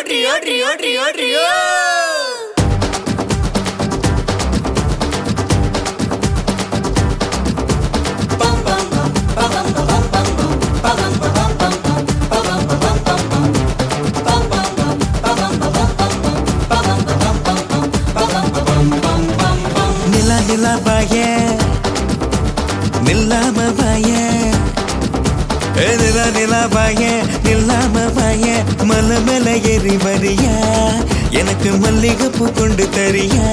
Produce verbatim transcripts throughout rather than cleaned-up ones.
ஓட்ரி ஓட்ரி ஓட்ரி ஓட்ரி ஓ நிலா நிலா பாய நில்லாம பாய நிலா நிலா பாய நில்லாம பாய மலை மேல ஏறி வரியா எனக்கு மல்லிகைப்பூ கொண்டு தரியா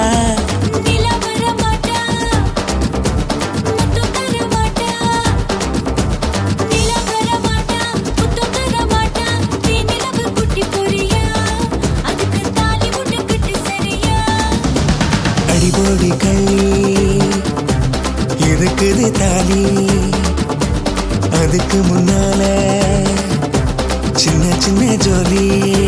அடிபோடி கள்ளி இருக்குது தாலி அதுக்கு முன்னால சின்ன சின்ன ஜோலி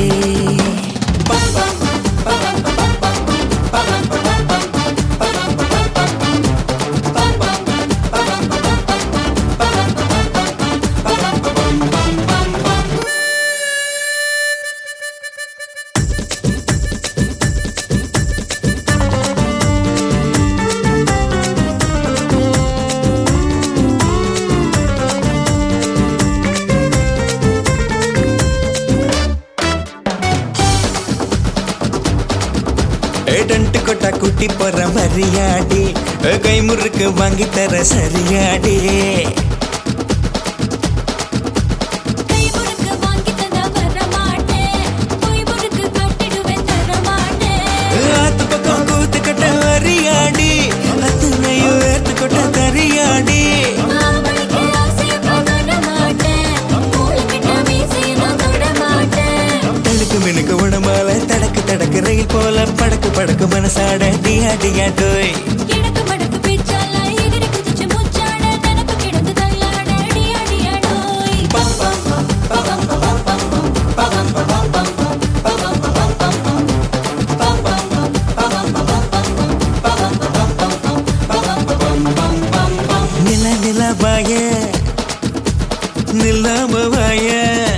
டன்ட்டு கொட்டா குட்டி போற மரியாடி கை முறுக்கு வாங்கி தர சரியாடி ஆத்து பக்கம் கூத்து கட்ட வரியாடி அத்தனையும் ஏத்து கொட்ட தரியாடி தடுக்கு மினுக்கு உடம்பால தடக்கு தடக்கு ரயில் போல படக்கு படக்கு மனசாட டியா டியா டோய் நில நில பாய நில்லாம பாய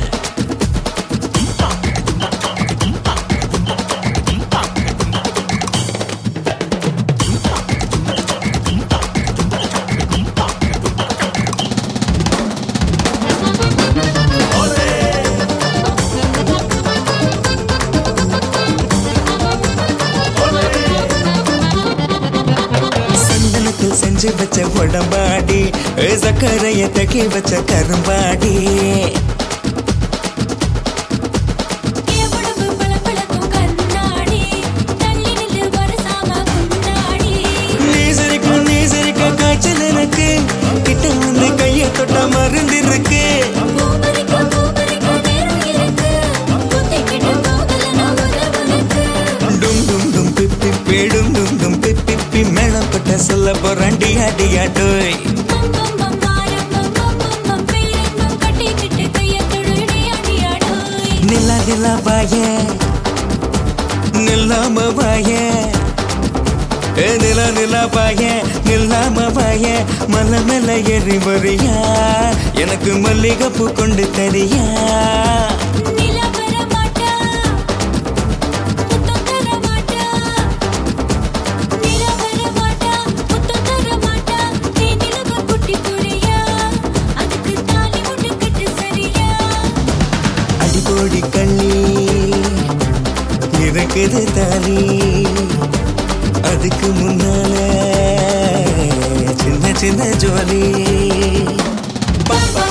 செஞ்சு வச்ச உடம்பாடி சக்கரைய தக்கி வச்ச கரும்பாடி நீ சிரிக்கும் நீ சிரிக்க காய்ச்சல் எனக்கு கிட்ட வந்து கைய தொட்ட மருந்து இருக்கு டும் டும் டும் பிப்பி பேடும் டும் டும் பிப்பி மேளம் கொட்ட சொல்ல போறேன் டியா டியா டோய் நிலா நிலா பாய நில்லாம பாய நிலா நிலா பாய நில்லாம பாய மலை மேல ஏறி வரியா எனக்கு மல்லிகைப்பூ கொண்டு தரியா அடிபோடி கள்ளி இருக்குது தாலி அதுக்கு முன்னால சின்ன சின்ன ஜோலி.